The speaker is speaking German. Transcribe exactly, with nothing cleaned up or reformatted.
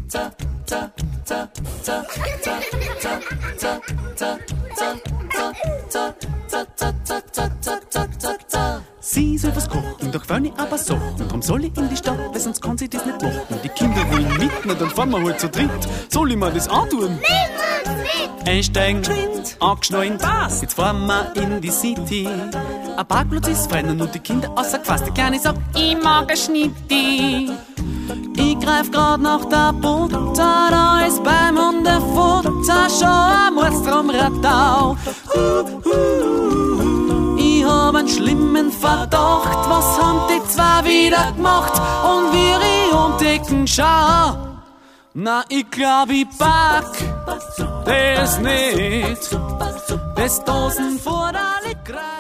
Sie soll was kochen, doch will ich aber so. Und drum soll ich in die Stadt, weil sonst kann sie das nicht machen. Die Kinder wollen mit, na dann fahren wir halt zu dritt. Soll ich mir das antun? Einsteigen, geschwind, angeschnallen, was? Jetzt fahren wir in die City. Ein Parkplatz ist frei und die Kinder außergefasst. Die Kleine sagt, ich mag ein Schnitti. Ich greif grad nach der Butter, da ist beim Hundefutter schon ein Mordstromradau. Uh, uh, uh. Ich hab einen schlimmen Verdacht, was haben die zwei wieder gemacht? Und wir ich umdecken, schau. Na, ich glaub, ich pack das nicht. Das Dosenfutter liegt grad.